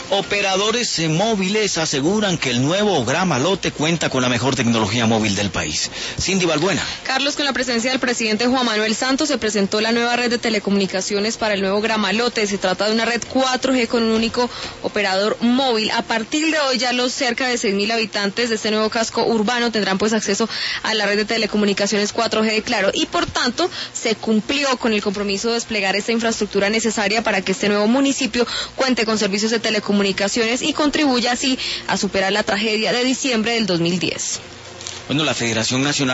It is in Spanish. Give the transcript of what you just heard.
Operadores móviles aseguran que el nuevo Gramalote cuenta con la mejor tecnología móvil del país. Cindy Balbuena. Carlos, con la presencia del presidente Juan Manuel Santos se presentó la nueva red de telecomunicaciones para el nuevo Gramalote. Se trata de una red 4G con un único operador móvil. A partir de hoy ya los cerca de 6.000 habitantes de este nuevo casco urbano tendrán pues acceso a la red de telecomunicaciones 4G de Claro y por tanto se cumplió con el compromiso de desplegar esta infraestructura necesaria para que este nuevo municipio cuente con servicios de telecomunicaciones y contribuya así a superar la tragedia de diciembre del 2010. Bueno, la Federación Nacional